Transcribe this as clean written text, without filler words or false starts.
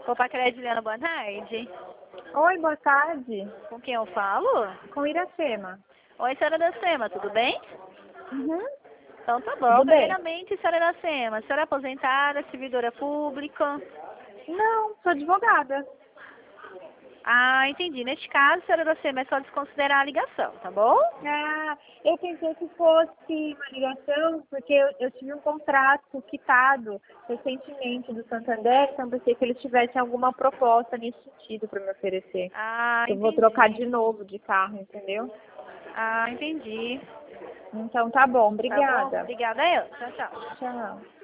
Opa, Crediliana, boa tarde. Oi, boa tarde. Com quem eu falo? Com Iracema. Oi, senhora Iracema, tudo bem? Uhum. Então tá bom. Tudo bem? Primeiramente, senhora Iracema, a senhora é aposentada, servidora pública? Não, sou advogada. Ah, entendi. Neste caso, senhora Iracema, é só desconsiderar a ligação, tá bom? Ah, eu pensei que fosse uma ligação, porque eu tive um contrato quitado recentemente do Santander, então pensei que eles tivessem alguma proposta nesse sentido para me oferecer. Ah, Eu vou entendi. trocar de novo de carro, entendeu? Ah, entendi. Então tá bom, Tá bom? obrigada. Obrigada eu. Tchau, tchau. Tchau.